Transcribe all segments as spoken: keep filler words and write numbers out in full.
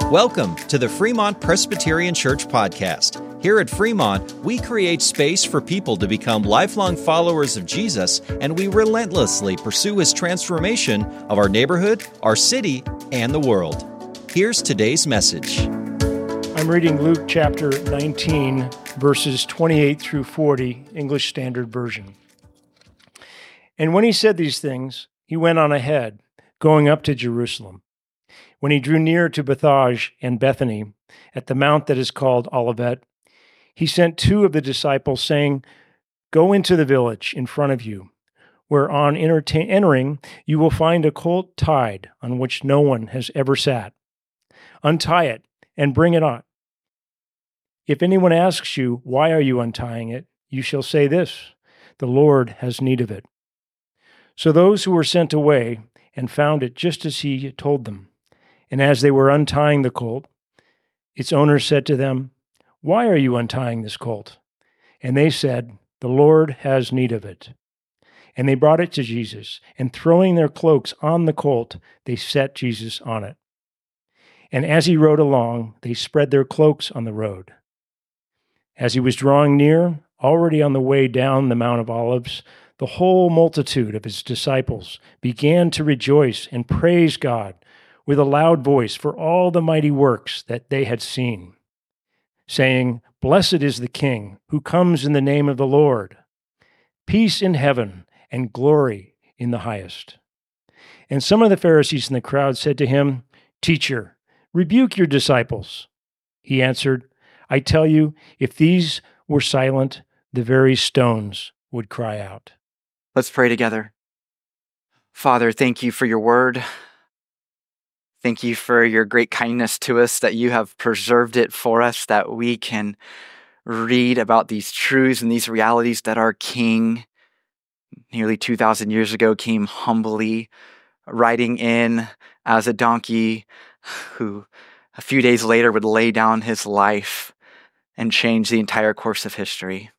Welcome to the Fremont Presbyterian Church podcast. Here at Fremont, we create space for people to become lifelong followers of Jesus, and we relentlessly pursue His transformation of our neighborhood, our city, and the world. Here's today's message. I'm reading Luke chapter nineteen, verses twenty-eight through forty, English Standard Version. And when he said these things, he went on ahead, going up to Jerusalem. When he drew near to Bethphage and Bethany, at the mount that is called Olivet, he sent two of the disciples, saying, "Go into the village in front of you, where on entertain- entering you will find a colt tied on which no one has ever sat. Untie it and bring it on. If anyone asks you, 'Why are you untying it?' you shall say this, 'The Lord has need of it.'" So those who were sent away and found it just as he told them. And as they were untying the colt, its owner said to them, "Why are you untying this colt?" And they said, "The Lord has need of it." And they brought it to Jesus, and throwing their cloaks on the colt, they set Jesus on it. And as he rode along, they spread their cloaks on the road. As he was drawing near, already on the way down the Mount of Olives, the whole multitude of his disciples began to rejoice and praise God with a loud voice for all the mighty works that they had seen, saying, "Blessed is the King who comes in the name of the Lord. Peace in heaven and glory in the highest." And some of the Pharisees in the crowd said to him, "Teacher, rebuke your disciples." He answered, "I tell you, if these were silent, the very stones would cry out." Let's pray together. Father, thank you for your word. Thank you for your great kindness to us, that you have preserved it for us, that we can read about these truths and these realities that our King, nearly two thousand years ago, came humbly, riding in as a donkey, who a few days later would lay down his life and change the entire course of history.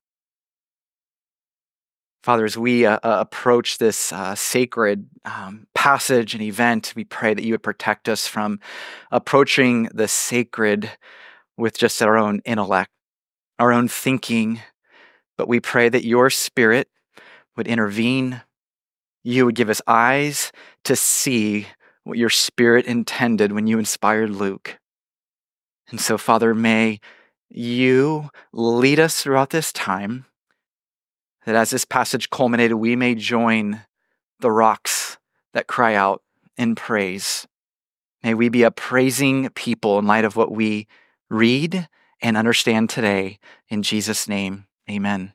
Father, as we uh, uh, approach this uh, sacred um, passage and event, we pray that you would protect us from approaching the sacred with just our own intellect, our own thinking, but we pray that your Spirit would intervene. You would give us eyes to see what your Spirit intended when you inspired Luke. And so, Father, may you lead us throughout this time, that as this passage culminated, we may join the rocks that cry out in praise. May we be a praising people in light of what we read and understand today. In Jesus' name, amen.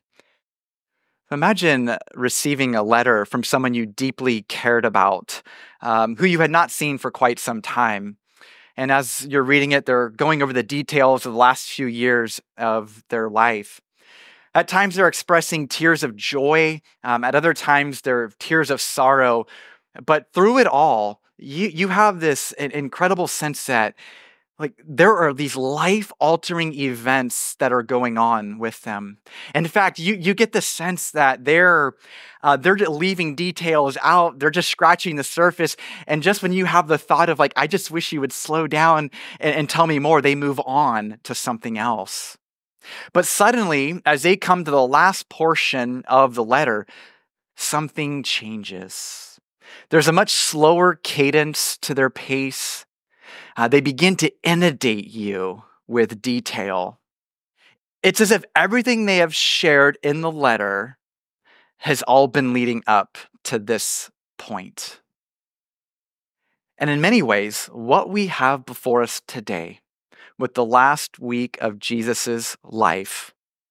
Imagine receiving a letter from someone you deeply cared about, um, who you had not seen for quite some time. And as you're reading it, they're going over the details of the last few years of their life. At times, they're expressing tears of joy. Um, at other times, they're tears of sorrow. But through it all, you, you have this incredible sense that like there are these life-altering events that are going on with them. In fact, you, you get the sense that they're, uh, they're leaving details out. They're just scratching the surface. And just when you have the thought of like, I just wish you would slow down and, and tell me more, they move on to something else. But suddenly, as they come to the last portion of the letter, something changes. There's a much slower cadence to their pace. Uh, they begin to inundate you with detail. It's as if everything they have shared in the letter has all been leading up to this point. And in many ways, what we have before us today, with the last week of Jesus's life,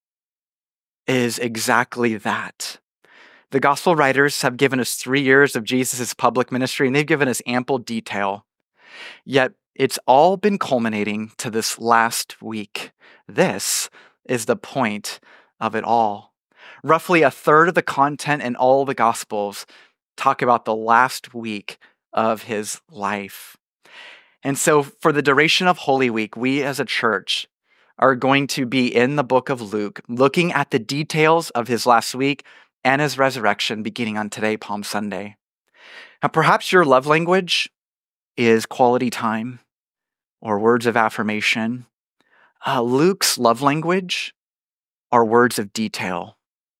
is exactly that. The gospel writers have given us three years of Jesus's public ministry, and they've given us ample detail. Yet it's all been culminating to this last week. This is the point of it all. Roughly a third of the content in all the gospels talk about the last week of his life. And so for the duration of Holy Week, we as a church are going to be in the book of Luke, looking at the details of his last week and his resurrection beginning on today, Palm Sunday. Now, perhaps your love language is quality time, or words of affirmation. Uh, Luke's love language are words of detail.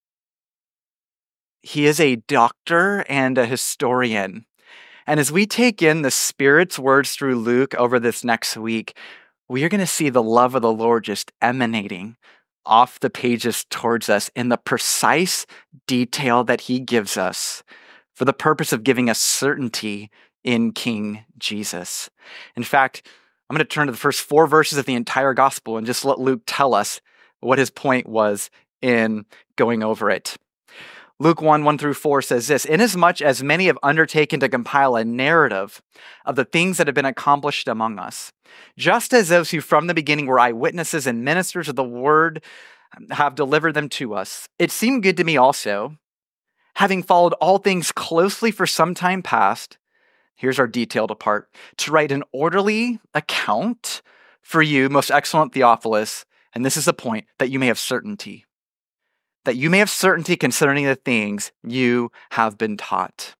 He is a doctor and a historian. And as we take in the Spirit's words through Luke over this next week, we are going to see the love of the Lord just emanating off the pages towards us in the precise detail that he gives us for the purpose of giving us certainty in King Jesus. In fact, I'm going to turn to the first four verses of the entire gospel and just let Luke tell us what his point was in going over it. Luke one, one through four says this, "Inasmuch as many have undertaken to compile a narrative of the things that have been accomplished among us, just as those who from the beginning were eyewitnesses and ministers of the word have delivered them to us, it seemed good to me also, having followed all things closely for some time past," here's our detailed part, "to write an orderly account for you, most excellent Theophilus," and this is the point, "that you may have certainty. That you may have certainty concerning the things you have been taught."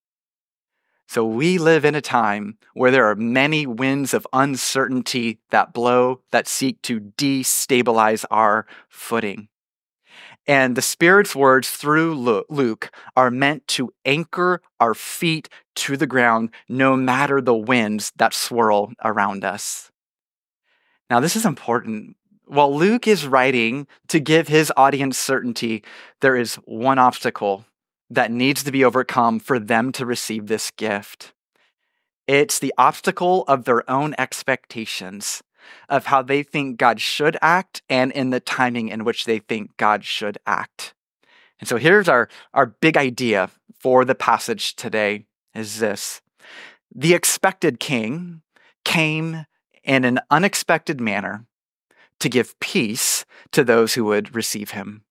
So we live in a time where there are many winds of uncertainty that blow, that seek to destabilize our footing. And the Spirit's words through Luke are meant to anchor our feet to the ground, no matter the winds that swirl around us. Now, this is important. While Luke is writing to give his audience certainty, there is one obstacle that needs to be overcome for them to receive this gift. It's the obstacle of their own expectations of how they think God should act and in the timing in which they think God should act. And so here's our, our big idea for the passage today is this. The expected king came in an unexpected manner to give peace to those who would receive him.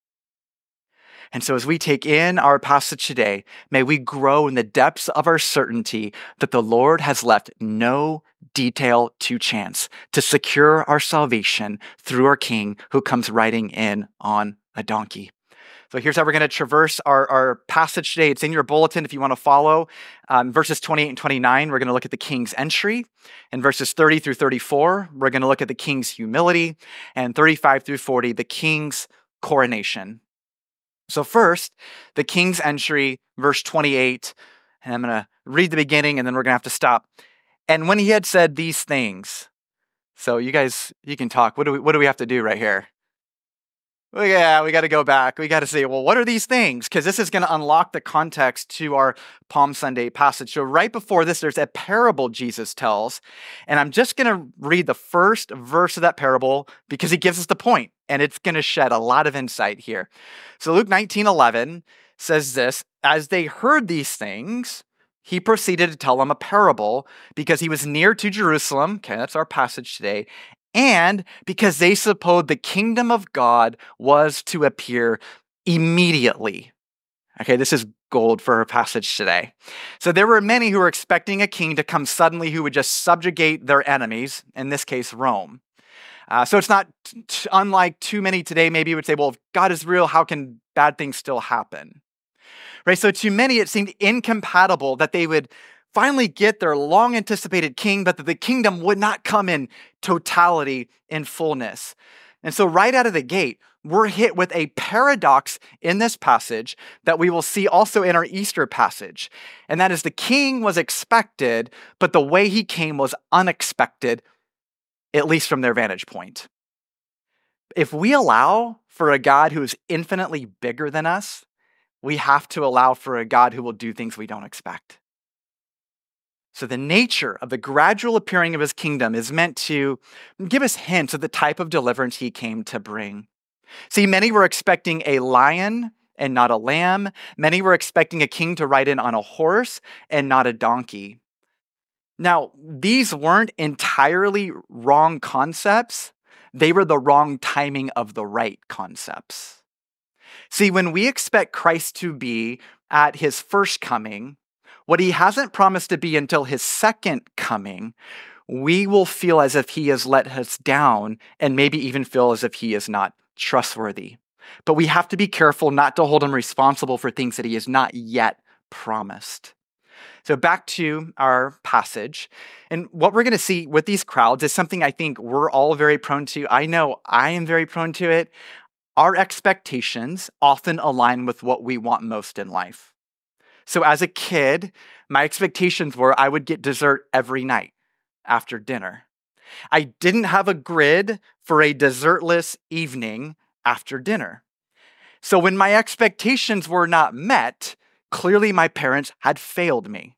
And so as we take in our passage today, may we grow in the depths of our certainty that the Lord has left no detail to chance to secure our salvation through our King who comes riding in on a donkey. So here's how we're going to traverse our, our passage today. It's in your bulletin if you want to follow. Um, verses twenty-eight and twenty-nine, we're going to look at the king's entry. In verses thirty through thirty-four, we're going to look at the king's humility. And thirty-five through forty, the king's coronation. So first, the king's entry, verse twenty-eight. And I'm going to read the beginning and then we're going to have to stop. "And when he had said these things," so you guys, you can talk. What do we, what do we have to do right here? Well, yeah, we got to go back. We got to say, well, what are these things? Because this is going to unlock the context to our Palm Sunday passage. So right before this, there's a parable Jesus tells. And I'm just going to read the first verse of that parable because he gives us the point, and it's going to shed a lot of insight here. So Luke nineteen eleven says this, "As they heard these things, he proceeded to tell them a parable because he was near to Jerusalem." Okay, that's our passage today. "And because they supposed the kingdom of God was to appear immediately." Okay, this is gold for our passage today. So there were many who were expecting a king to come suddenly who would just subjugate their enemies, in this case, Rome. Uh, so it's not t- t- unlike too many today, maybe you would say, well, if God is real, how can bad things still happen? Right? So to many, it seemed incompatible that they would finally get their long anticipated king, but that the kingdom would not come in totality, in fullness. And so right out of the gate, we're hit with a paradox in this passage that we will see also in our Easter passage. And that is the king was expected, but the way he came was unexpected, at least from their vantage point. If we allow for a God who is infinitely bigger than us, we have to allow for a God who will do things we don't expect. So the nature of the gradual appearing of his kingdom is meant to give us hints of the type of deliverance he came to bring. See, many were expecting a lion and not a lamb. Many were expecting a king to ride in on a horse and not a donkey. Now, these weren't entirely wrong concepts. They were the wrong timing of the right concepts. See, when we expect Christ to be at his first coming, what he hasn't promised to be until his second coming, we will feel as if he has let us down and maybe even feel as if he is not trustworthy. But we have to be careful not to hold him responsible for things that he has not yet promised. So back to our passage. And what we're going to see with these crowds is something I think we're all very prone to. I know I am very prone to it. Our expectations often align with what we want most in life. So as a kid, my expectations were I would get dessert every night after dinner. I didn't have a grid for a dessertless evening after dinner. So when my expectations were not met, clearly my parents had failed me.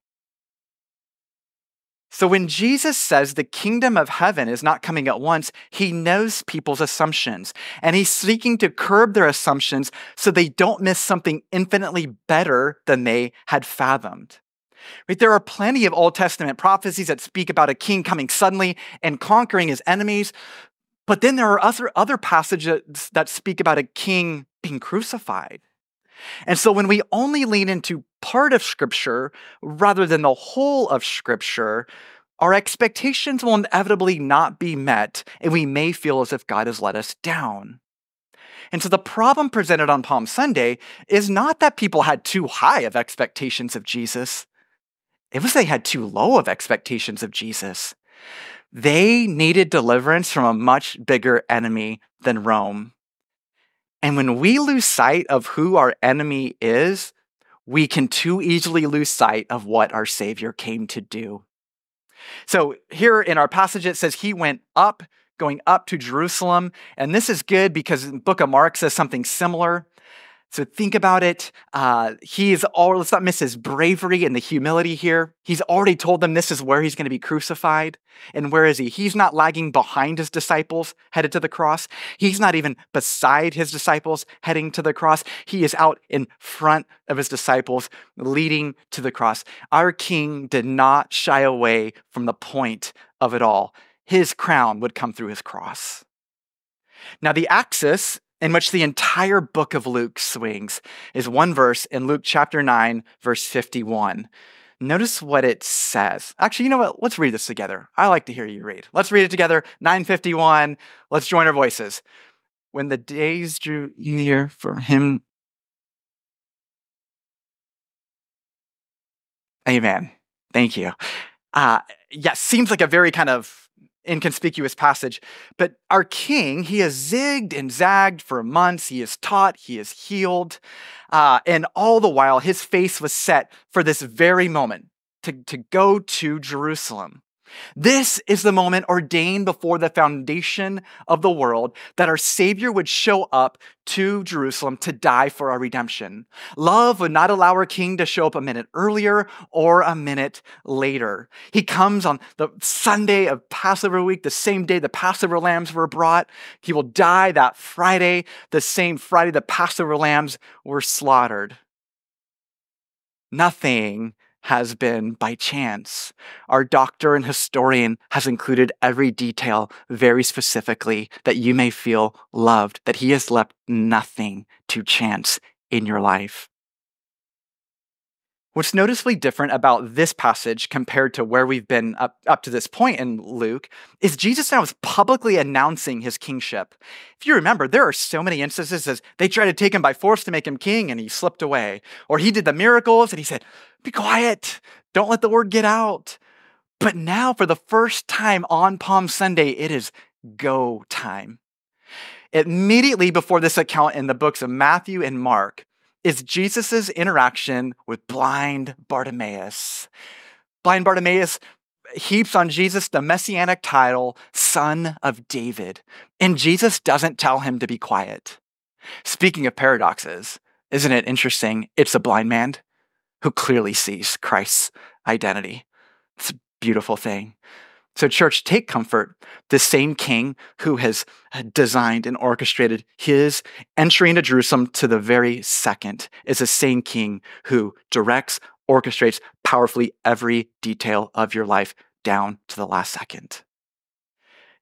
So when Jesus says the kingdom of heaven is not coming at once, he knows people's assumptions, and he's seeking to curb their assumptions so they don't miss something infinitely better than they had fathomed. Right? There are plenty of Old Testament prophecies that speak about a king coming suddenly and conquering his enemies, but then there are other, other passages that speak about a king being crucified. And so when we only lean into part of Scripture rather than the whole of Scripture, our expectations will inevitably not be met, and we may feel as if God has let us down. And so the problem presented on Palm Sunday is not that people had too high of expectations of Jesus. It was they had too low of expectations of Jesus. They needed deliverance from a much bigger enemy than Rome. And when we lose sight of who our enemy is, we can too easily lose sight of what our Savior came to do. So here in our passage, it says he went up, going up to Jerusalem. And this is good because the book of Mark says something similar. So think about it. Uh, he's all, let's not miss his bravery and the humility here. He's already told them this is where he's going to be crucified. And where is he? He's not lagging behind his disciples headed to the cross. He's not even beside his disciples heading to the cross. He is out in front of his disciples leading to the cross. Our King did not shy away from the point of it all. His crown would come through his cross. Now the axis in which the entire book of Luke swings is one verse in Luke chapter nine, verse fifty-one. Notice what it says. Actually, you know what? Let's read this together. I like to hear you read. Let's read it together. nine fifty-one. Let's join our voices. When the days drew near for him. Amen. Thank you. Uh, yes, seems like a very kind of inconspicuous passage, but our King, he has zigged and zagged for months. He has taught, he has healed, uh, and all the while his face was set for this very moment to, to go to Jerusalem. This is the moment ordained before the foundation of the world that our Savior would show up to Jerusalem to die for our redemption. Love would not allow our King to show up a minute earlier or a minute later. He comes on the Sunday of Passover week, the same day the Passover lambs were brought. He will die that Friday, the same Friday the Passover lambs were slaughtered. Nothing has been by chance. Our doctor and historian has included every detail very specifically that you may feel loved, that he has left nothing to chance in your life. What's noticeably different about this passage compared to where we've been up, up to this point in Luke is Jesus now is publicly announcing his kingship. If you remember, there are so many instances as they tried to take him by force to make him king and he slipped away. Or he did the miracles and he said, "Be quiet, don't let the word get out." But now for the first time on Palm Sunday, it is go time. Immediately before this account in the books of Matthew and Mark, is Jesus' interaction with blind Bartimaeus. Blind Bartimaeus heaps on Jesus the messianic title, Son of David. And Jesus doesn't tell him to be quiet. Speaking of paradoxes, isn't it interesting? It's a blind man who clearly sees Christ's identity. It's a beautiful thing. So church, take comfort. The same King who has designed and orchestrated his entry into Jerusalem to the very second is the same King who directs, orchestrates powerfully every detail of your life down to the last second.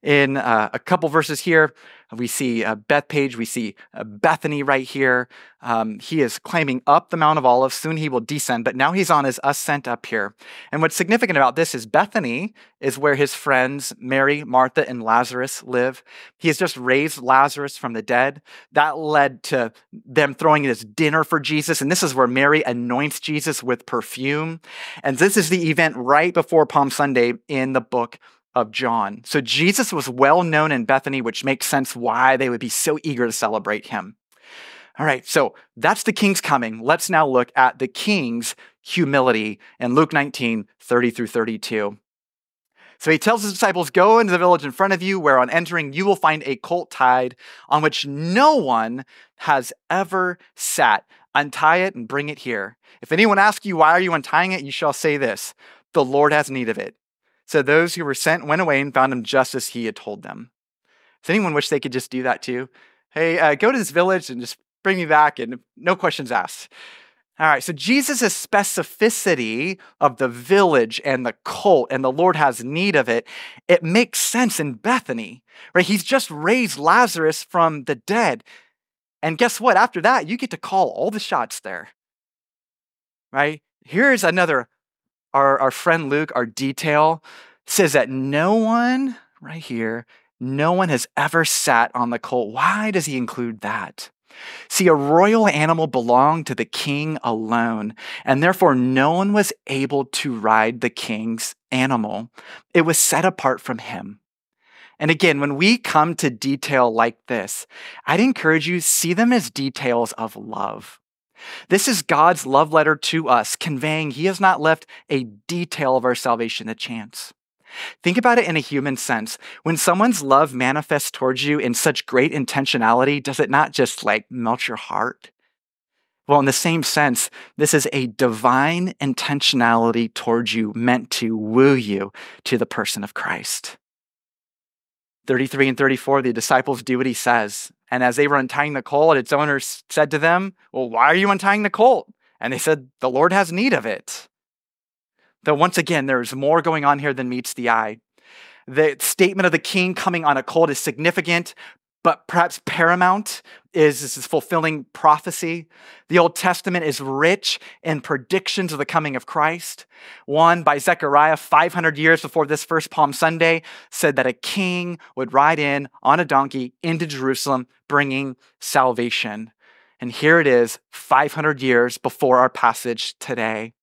In uh, a couple verses here, we see uh, Bethpage, we see uh, Bethany right here. Um, he is climbing up the Mount of Olives. Soon he will descend, but now he's on his ascent up here. And what's significant about this is Bethany is where his friends Mary, Martha, and Lazarus live. He has just raised Lazarus from the dead. That led to them throwing this dinner for Jesus. And this is where Mary anoints Jesus with perfume. And this is the event right before Palm Sunday in the book of John. So Jesus was well known in Bethany, which makes sense why they would be so eager to celebrate him. All right, so that's the king's coming. Let's now look at the king's humility in Luke nineteen, thirty through thirty-two. So he tells his disciples, go into the village in front of you, where on entering you will find a colt tied on which no one has ever sat. Untie it and bring it here. If anyone asks you, why are you untying it? You shall say this, the Lord has need of it. So those who were sent went away and found him just as he had told them. Does anyone wish they could just do that too? Hey, uh, go to this village and just bring me back and no questions asked. All right, so Jesus' specificity of the village and the colt and the Lord has need of it, it makes sense in Bethany, right? He's just raised Lazarus from the dead. And guess what? After that, you get to call all the shots there, right? Here's another Our, our friend Luke, our detail, says that no one, right here, no one has ever sat on the colt. Why does he include that? See, a royal animal belonged to the king alone, and therefore no one was able to ride the king's animal. It was set apart from him. And again, when we come to detail like this, I'd encourage you, see them as details of love. This is God's love letter to us, conveying he has not left a detail of our salvation to chance. Think about it in a human sense. When someone's love manifests towards you in such great intentionality, does it not just like melt your heart? Well, in the same sense, this is a divine intentionality towards you meant to woo you to the person of Christ. thirty-three and thirty-four, the disciples do what he says. And as they were untying the colt, its owner said to them, well, why are you untying the colt? And they said, the Lord has need of it. Though once again, there's more going on here than meets the eye. The statement of the king coming on a colt is significant, but perhaps paramount is this is fulfilling prophecy. The Old Testament is rich in predictions of the coming of Christ. One by Zechariah five hundred years before this first Palm Sunday said that a king would ride in on a donkey into Jerusalem, bringing salvation. And here it is, five hundred years before our passage today.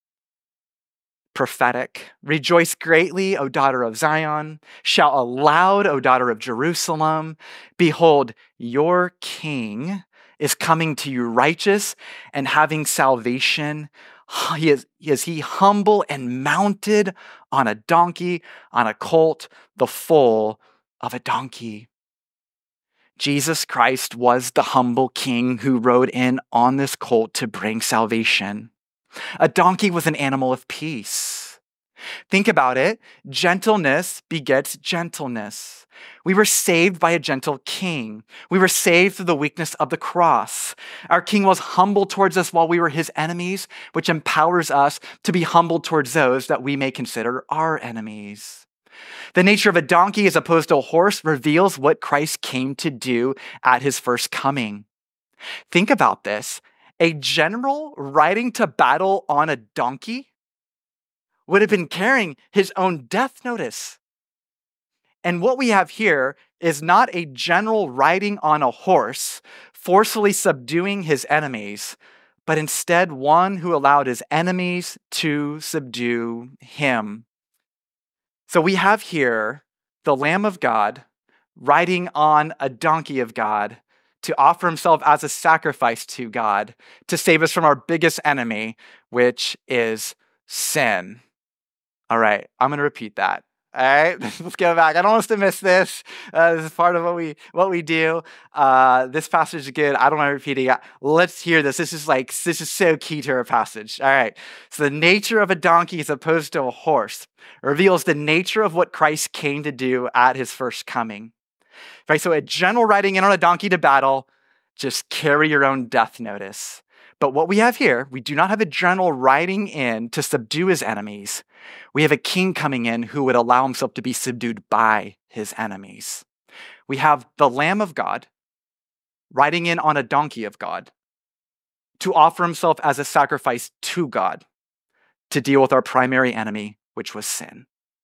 Prophetic. Rejoice greatly, O daughter of Zion. Shout aloud, O daughter of Jerusalem. Behold, your king is coming to you righteous and having salvation. He is, is he humble and mounted on a donkey, on a colt, the foal of a donkey. Jesus Christ was the humble king who rode in on this colt to bring salvation. A donkey was an animal of peace. Think about it. Gentleness begets gentleness. We were saved by a gentle king. We were saved through the weakness of the cross. Our king was humble towards us while we were his enemies, which empowers us to be humble towards those that we may consider our enemies. The nature of a donkey as opposed to a horse reveals what Christ came to do at his first coming. Think about this. A general riding to battle on a donkey would have been carrying his own death notice. And what we have here is not a general riding on a horse, forcefully subduing his enemies, but instead one who allowed his enemies to subdue him. So we have here the Lamb of God riding on a donkey of God, to offer himself as a sacrifice to God, to save us from our biggest enemy, which is sin. All right, I'm going to repeat that. All right, let's go back. I don't want us to miss this. Uh, this is part of what we what we do. Uh, this passage is good. I don't want to repeat it. Let's hear this. This is like this is so key to our passage. All right. So the nature of a donkey as opposed to a horse reveals the nature of what Christ came to do at his first coming. Right, so a general riding in on a donkey to battle, just carry your own death notice. But what we have here, we do not have a general riding in to subdue his enemies. We have a king coming in who would allow himself to be subdued by his enemies. We have the Lamb of God riding in on a donkey of God to offer himself as a sacrifice to God to deal with our primary enemy, which was sin.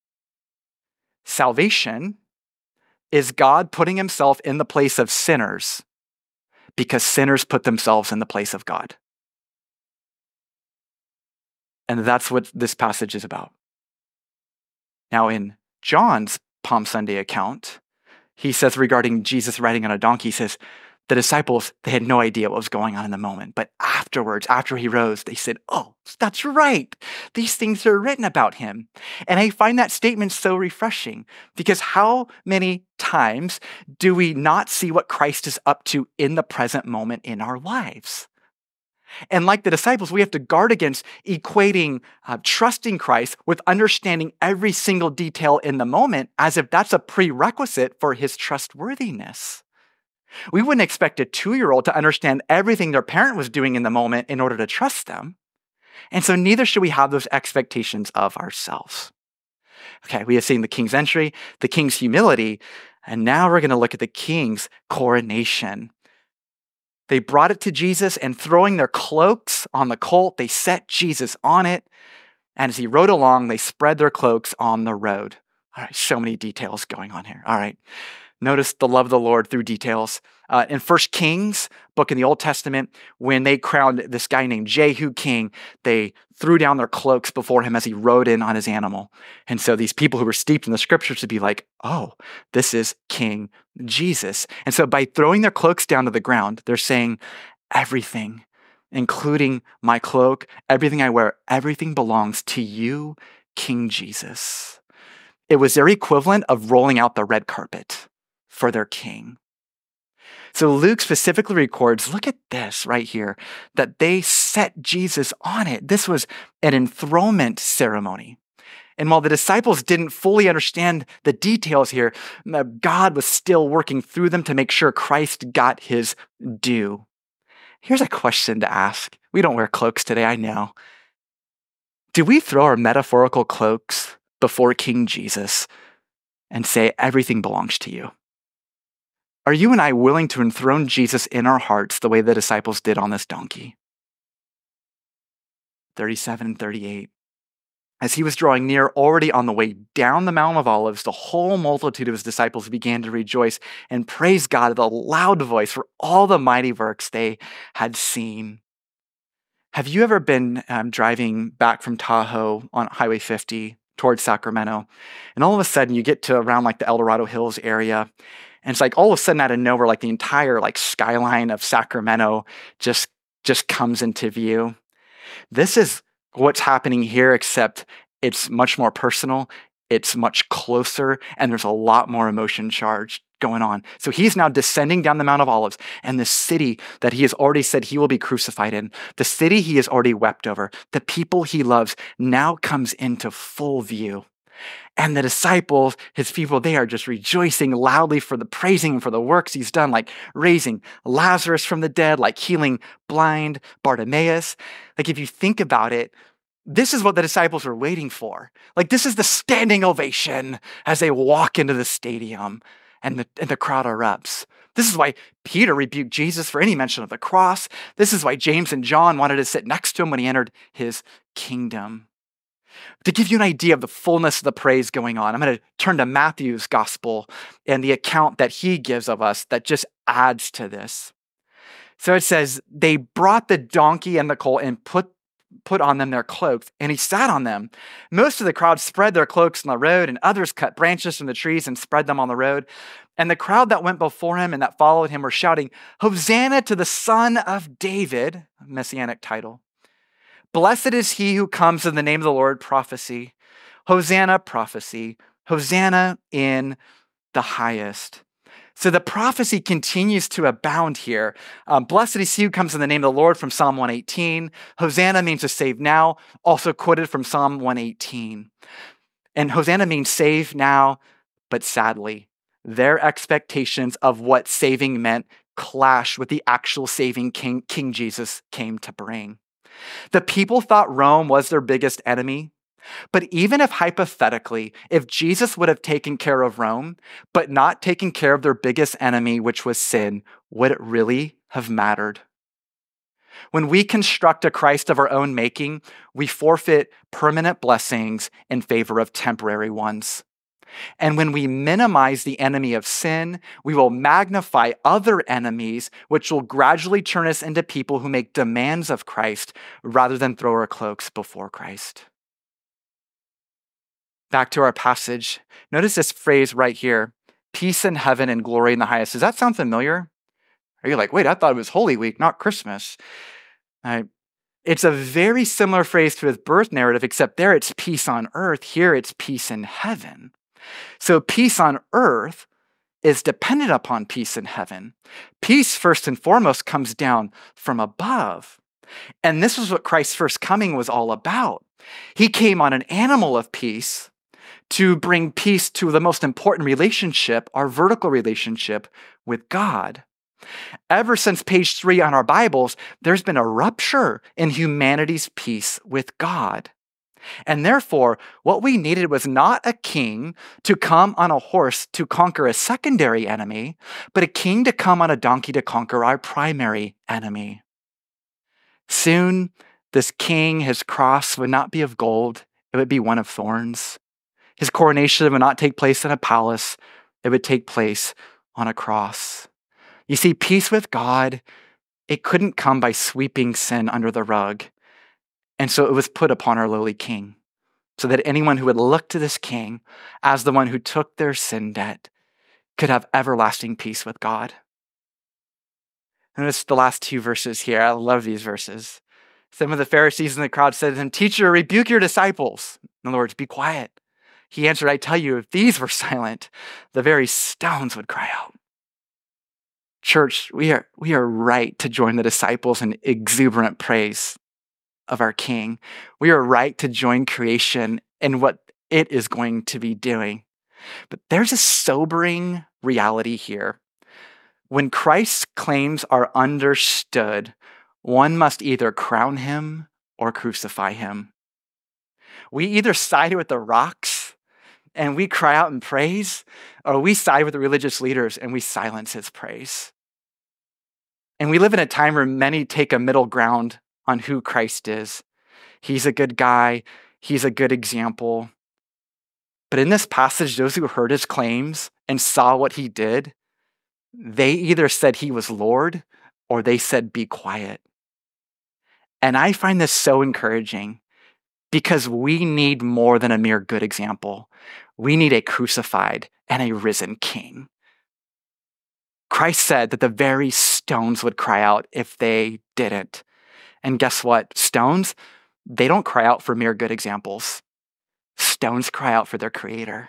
Salvation is God putting himself in the place of sinners because sinners put themselves in the place of God. And that's what this passage is about. Now, in John's Palm Sunday account, he says regarding Jesus riding on a donkey, he says, the disciples, they had no idea what was going on in the moment. But afterwards, after he rose, they said, oh, that's right. These things are written about him. And I find that statement so refreshing because how many times do we not see what Christ is up to in the present moment in our lives? And like the disciples, we have to guard against equating uh, trusting Christ with understanding every single detail in the moment as if that's a prerequisite for his trustworthiness. We wouldn't expect a two-year-old to understand everything their parent was doing in the moment in order to trust them. And so neither should we have those expectations of ourselves. Okay, we have seen the king's entry, the king's humility, and now we're going to look at the king's coronation. They brought it to Jesus, and throwing their cloaks on the colt, they set Jesus on it. And as he rode along, they spread their cloaks on the road. All right, so many details going on here. All right. Notice the love of the Lord through details. Uh, in First Kings, book in the Old Testament, when they crowned this guy named Jehu king, they threw down their cloaks before him as he rode in on his animal. And so these people who were steeped in the scriptures would be like, oh, this is King Jesus. And so by throwing their cloaks down to the ground, they're saying everything, including my cloak, everything I wear, everything belongs to you, King Jesus. It was their equivalent of rolling out the red carpet for their king. So Luke specifically records, look at this right here, that they set Jesus on it. This was an enthronement ceremony. And while the disciples didn't fully understand the details here, God was still working through them to make sure Christ got his due. Here's a question to ask. We don't wear cloaks today, I know. Do we throw our metaphorical cloaks before King Jesus and say, everything belongs to you? Are you and I willing to enthrone Jesus in our hearts the way the disciples did on this donkey? thirty-seven and thirty-eight. As he was drawing near, already on the way down the Mount of Olives, the whole multitude of his disciples began to rejoice and praise God with a loud voice for all the mighty works they had seen. Have you ever been um, driving back from Tahoe on Highway fifty towards Sacramento, and all of a sudden you get to around like the El Dorado Hills area, and it's like all of a sudden out of nowhere, like the entire like skyline of Sacramento just, just comes into view? This is what's happening here, except it's much more personal, it's much closer, and there's a lot more emotion charged going on. So he's now descending down the Mount of Olives, and the city that he has already said he will be crucified in, the city he has already wept over, the people he loves, now comes into full view. And the disciples, his people, they are just rejoicing loudly for the praising him for the works he's done, like raising Lazarus from the dead, like healing blind Bartimaeus. Like if you think about it, this is what the disciples were waiting for. Like this is the standing ovation as they walk into the stadium and the, and the crowd erupts. This is why Peter rebuked Jesus for any mention of the cross. This is why James and John wanted to sit next to him when he entered his kingdom. To give you an idea of the fullness of the praise going on, I'm going to turn to Matthew's gospel and the account that he gives of us that just adds to this. So it says, they brought the donkey and the colt and put put on them their cloaks, and he sat on them. Most of the crowd spread their cloaks on the road, and others cut branches from the trees and spread them on the road. And the crowd that went before him and that followed him were shouting, Hosanna to the Son of David, a messianic title. Blessed is he who comes in the name of the Lord, prophecy. Hosanna, prophecy. Hosanna in the highest. So the prophecy continues to abound here. Um, Blessed is he who comes in the name of the Lord from Psalm one eighteen. Hosanna means to save now, also quoted from Psalm one eighteen. And Hosanna means save now, but sadly, their expectations of what saving meant clashed with the actual saving king, King Jesus came to bring. The people thought Rome was their biggest enemy. But even if hypothetically, if Jesus would have taken care of Rome, but not taken care of their biggest enemy, which was sin, would it really have mattered? When we construct a Christ of our own making, we forfeit permanent blessings in favor of temporary ones. And when we minimize the enemy of sin, we will magnify other enemies, which will gradually turn us into people who make demands of Christ rather than throw our cloaks before Christ. Back to our passage. Notice this phrase right here, peace in heaven and glory in the highest. Does that sound familiar? Are you like, wait, I thought it was Holy Week, not Christmas. I, it's a very similar phrase to his birth narrative, except there it's peace on earth. Here it's peace in heaven. So peace on earth is dependent upon peace in heaven. Peace, first and foremost, comes down from above. And this is what Christ's first coming was all about. He came on an animal of peace to bring peace to the most important relationship, our vertical relationship with God. Ever since page three on our Bibles, there's been a rupture in humanity's peace with God. And therefore, what we needed was not a king to come on a horse to conquer a secondary enemy, but a king to come on a donkey to conquer our primary enemy. Soon, this king, his cross would not be of gold, it would be one of thorns. His coronation would not take place in a palace, it would take place on a cross. You see, peace with God, it couldn't come by sweeping sin under the rug. And so it was put upon our lowly king, so that anyone who would look to this king as the one who took their sin debt could have everlasting peace with God. Notice the last two verses here. I love these verses. Some of the Pharisees in the crowd said to him, "Teacher, rebuke your disciples." In other words, be quiet. He answered, "I tell you, if these were silent, the very stones would cry out." Church, we are, we are right to join the disciples in exuberant praise of our King. We are right to join creation in what it is going to be doing. But there's a sobering reality here. When Christ's claims are understood, one must either crown him or crucify him. We either side with the rocks and we cry out in praise, or we side with the religious leaders and we silence his praise. And we live in a time where many take a middle ground on who Christ is. He's a good guy. He's a good example. But in this passage, those who heard his claims and saw what he did, they either said he was Lord or they said, be quiet. And I find this so encouraging because we need more than a mere good example. We need a crucified and a risen king. Christ said that the very stones would cry out if they didn't. And guess what? Stones, they don't cry out for mere good examples. Stones cry out for their creator.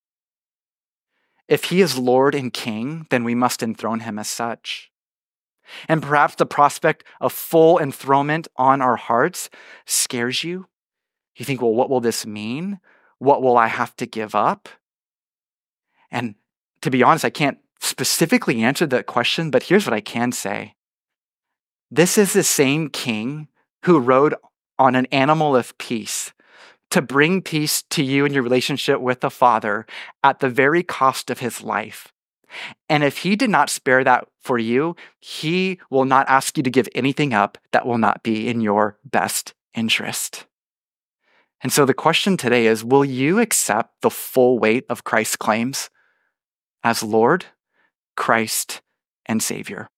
If he is Lord and King, then we must enthrone him as such. And perhaps the prospect of full enthronement on our hearts scares you. You think, well, what will this mean? What will I have to give up? And to be honest, I can't specifically answer that question, but here's what I can say. This is the same king who rode on an animal of peace to bring peace to you in your relationship with the Father at the very cost of his life. And if he did not spare that for you, he will not ask you to give anything up that will not be in your best interest. And so the question today is, will you accept the full weight of Christ's claims as Lord, Christ, and Savior?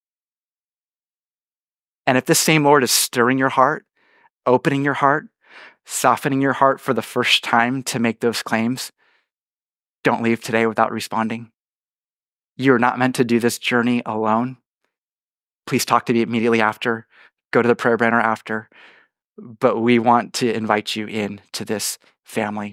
And if this same Lord is stirring your heart, opening your heart, softening your heart for the first time to make those claims, don't leave today without responding. You're not meant to do this journey alone. Please talk to me immediately after. Go to the prayer banner after. But we want to invite you in to this family.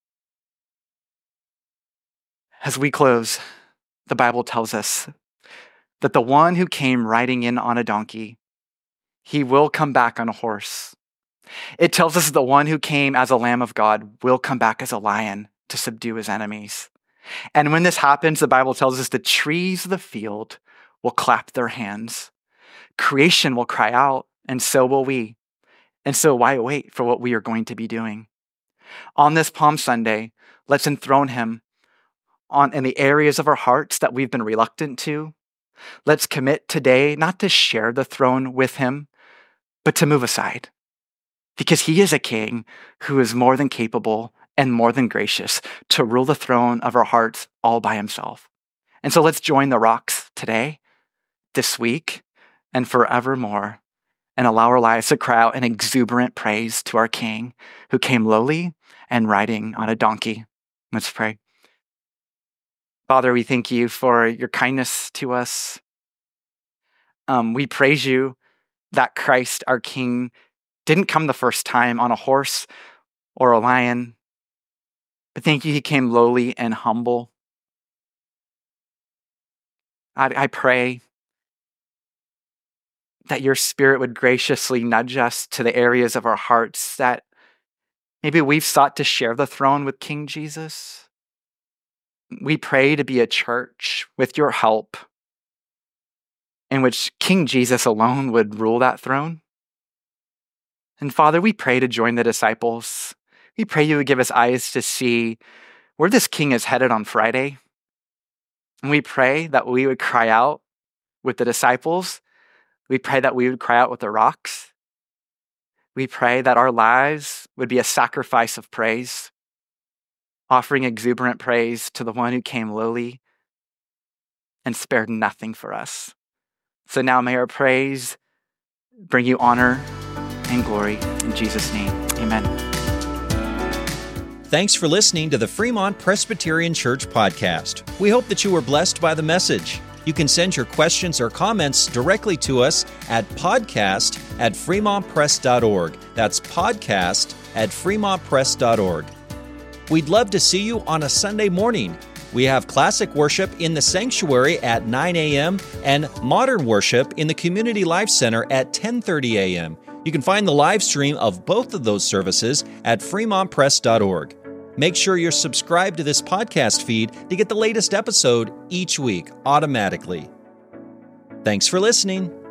As we close, the Bible tells us that the one who came riding in on a donkey, he will come back on a horse. It tells us the one who came as a Lamb of God will come back as a lion to subdue his enemies. And when this happens, the Bible tells us the trees of the field will clap their hands. Creation will cry out, and so will we. And so why wait for what we are going to be doing? On this Palm Sunday, let's enthrone him on in the areas of our hearts that we've been reluctant to. Let's commit today not to share the throne with him, but to move aside. Because he is a king who is more than capable and more than gracious to rule the throne of our hearts all by himself. And so let's join the rocks today, this week, and forevermore, and allow our lives to cry out in exuberant praise to our King who came lowly and riding on a donkey. Let's pray. Father, we thank you for your kindness to us. Um, we praise you that Christ, our King, didn't come the first time on a horse or a lion, but thank you, he came lowly and humble. I, I pray that your Spirit would graciously nudge us to the areas of our hearts that maybe we've sought to share the throne with King Jesus. We pray to be a church with your help in which King Jesus alone would rule that throne. And Father, we pray to join the disciples. We pray you would give us eyes to see where this King is headed on Friday. And we pray that we would cry out with the disciples. We pray that we would cry out with the rocks. We pray that our lives would be a sacrifice of praise, offering exuberant praise to the one who came lowly and spared nothing for us. So now may our praise bring you honor and glory. In Jesus' name, amen. Thanks for listening to the Fremont Presbyterian Church podcast. We hope that you were blessed by the message. You can send your questions or comments directly to us at podcast at fremontpress dot org. That's podcast at fremontpress dot org. We'd love to see you on a Sunday morning. We have classic worship in the sanctuary at nine a.m. and modern worship in the Community Life Center at ten thirty a.m. You can find the live stream of both of those services at fremontpress dot org. Make sure you're subscribed to this podcast feed to get the latest episode each week automatically. Thanks for listening.